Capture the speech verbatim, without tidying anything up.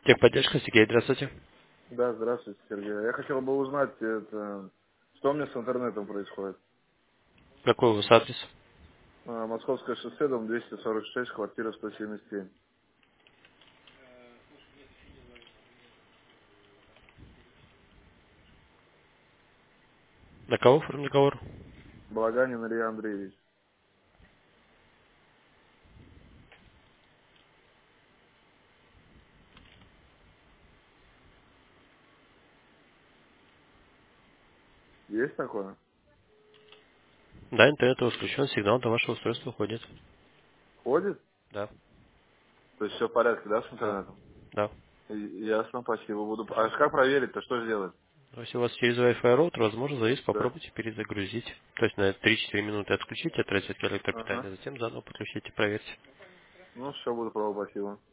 Техподдержка, Сергей, здравствуйте. Да, здравствуйте, Сергей. Я хотел бы узнать, это, что у меня с интернетом происходит. Какой у вас адрес? А, Московское шоссе, дом двести сорок шесть, квартира сто семьдесят семь. На кого оформлен договор? Балаганин Илья Андреевич. Есть такое? Да, интернет отключен, сигнал до вашего устройства уходит. Ходит? Да, То есть все в порядке, да, с да, интернетом? да. И- Ясно, спасибо. Буду... А как проверить-то, что сделать? Но если у вас через Wi-Fi роутер, возможно, завис, Да. попробуйте перезагрузить. То есть на три-четыре минуты отключите от розетки Ага. электропитания, затем заново подключите, проверьте. Ну, все, буду пробовать, спасибо.